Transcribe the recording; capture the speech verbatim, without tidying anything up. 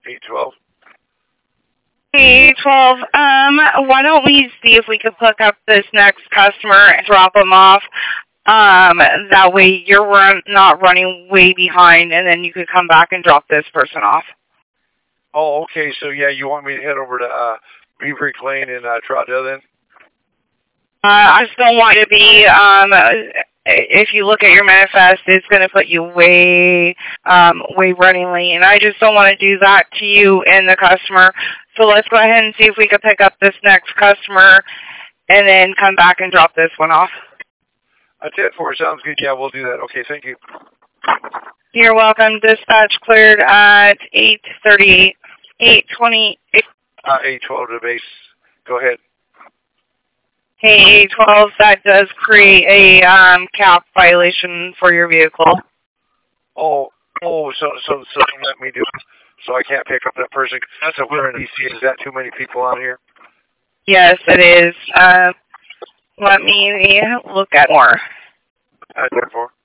eight twelve. Hey, twelve. Um, why don't we see if we could hook up this next customer and drop them off? Um, that way you're run, not running way behind, and then you could come back and drop this person off. Oh, okay. So yeah, you want me to head over to uh, Beaver Lane in uh, Troutdale then? Uh, I just don't want you to be. Um, if you look at your manifest, it's going to put you way, um, way running late, and I just don't want to do that to you and the customer. So let's go ahead and see if we can pick up this next customer, and then come back and drop this one off. A ten four sounds good. Yeah, we'll do that. Okay, thank you. You're welcome. Dispatch cleared at eight thirty-eight, eight twenty-eight. Uh, eight twelve to base. Go ahead. Hey, eight twelve, that does create a um, cap violation for your vehicle. Oh, oh, so so so let me do it. So I can't pick up that person. That's a we're in D C. Is that too many people out here? Yes, it is. Uh, let me look at more. I ten four.